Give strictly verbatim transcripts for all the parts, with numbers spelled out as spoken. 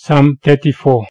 Psalm thirty-four.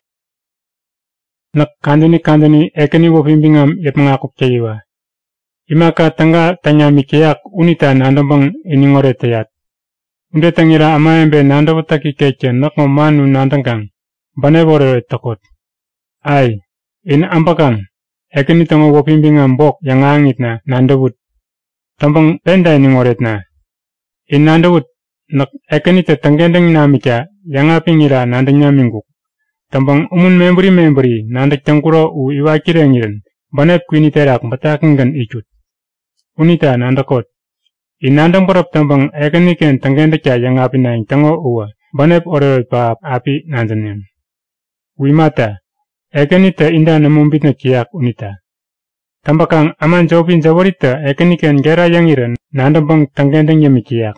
Nak kanduni kanduni ekeni wo bimbingam yep ngakuk cayiwa. Imaka tanga tanya mikiyak unita nandambang iningore tayat. Unde tangira amayembe nandabutaki keche nakmo manu nandangkang. Banebore takot. Ay, in ampakang ekeni tango wo bimbingam bok yang angit na nandabut. Tambang penda iningoret na. In nandabut nak ekeni te tanggendeng namika yang apingira nandanya minggu. Tambang umun memberi memberi nandak tangkuro u iwakire ngiren. Banep kwini terak batakengan icut. Unita nandakot. In nandang porap tambang ekeni ken tanggendeka yang apinaing tango uwa. Banep oroi paap api nandanyan. Wimata. Ekeni te inda namumbit na kiyak unita. Tambakang aman jawabin jawarita ekeni ken gera yang iren nandambang tanggendeng yami kiyak.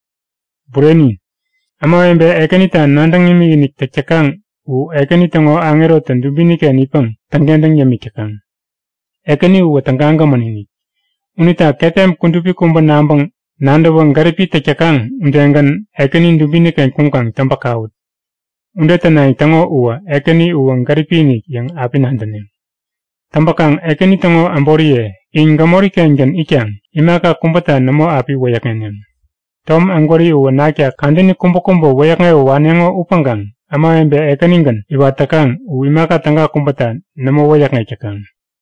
Bureni. Amawembe ekenita nandang yami inik tekcakang u ekenita ngo angero tandubini ke nipang tanggendang yami cakang. Ekeni u tanganga manini. Unita ketem kundupi kumba nambang nandawang garipi tekcakang undengan ekeni dubini ke kungkang tambakaut. Undeta nai tango uwa ekeni uwang garipi inik yang api nandanin. Tambakang ekeni tango amborie in gamori kengen ikyang imaka kumbata namo api wayakenyan. Tom anggori uwa nakya kandini kumbo-kumbo wayakngai wanengo upanggang ama embe ekaningan iwatakang u imaka tangga kumbata namo wayakngai cakang.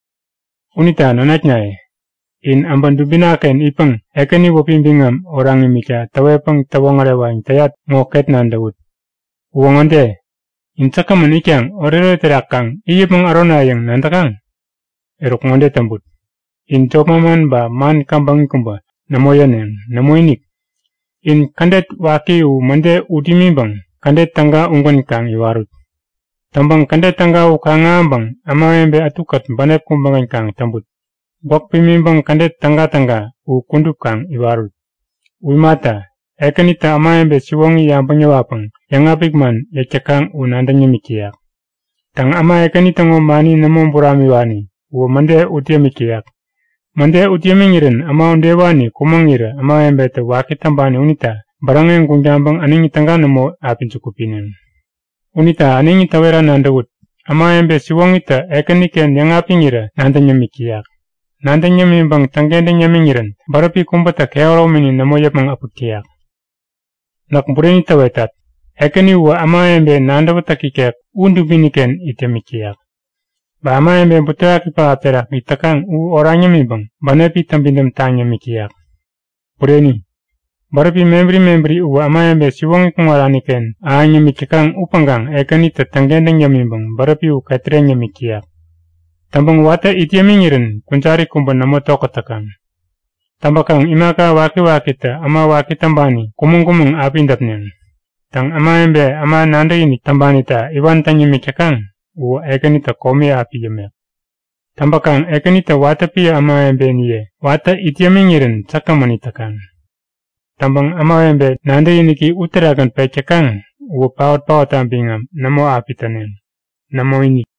Unita nanatnyai in ambandubina ken ipang ekani wapimbingam orang imika tawepang tawangarewang tayat ngoket nandawut. Uwangande in cakaman ikyang orero terakang iyipang arona yang nandakang erok ngonde tambut. In copaman ba man kambang kumba namoyanen namoinik. In kandet waki u mande udimimbang, kandet tangga unggan kang iwarut. Tambang kandet tangga u kangambang, amawembe atukat banep kumbangan kang tambut. Bok pimimbang kandet tangga-tangga u kundup kang iwarut. Wimata, ekanita amawembe siwongi yang penyewapang, yang apikman yakakang u nandanya mikiyak. Tang ama ekanita ngomani namong buramiwani, u mande utia mikiyak. Mande utiamingirin ama ondewani kumangira ama embete wakitambani unita barangeng kunjambang aningi tangga namo apin cukupinin. Unita aningi tawera nandawut ama embe siwangita ekaniken yang apingira nandanya mikiyak. Nandanya mimbang tanggende nyamingirin barapi kumbata keoromini namo yapang aputiyak. Nak bureni tawetat ekani uwa ama embe nandawata kikek undubiniken itemikiyak. Ba ama embe buta kipa terak itakang u orangnya mibang banapi tambindam tanya mikiyak. Bureni. Barapi membri-membri u ama embe siwongi kumarani ken aanya mikikang upanggang ekani tetanggendeng yamibang barapi u katrenya mikiyak. Tambang wata itiamingirin kuncari kumba namo tokotakang. Tambakang imaka waki-wakita ama wakitambani kumung-kumung apindapnen. Tang ama embe ama nanda ini tambanita iwan tanya mikikang. U ekanita komi api yemek. Tambakang ekanita wata pia ama embe niye, wata itiamingirin cakamanitakan. Tambang ama embe nanda iniki utarakan pecakang, u paut-paut ambingam namo api tanen. Namo ini.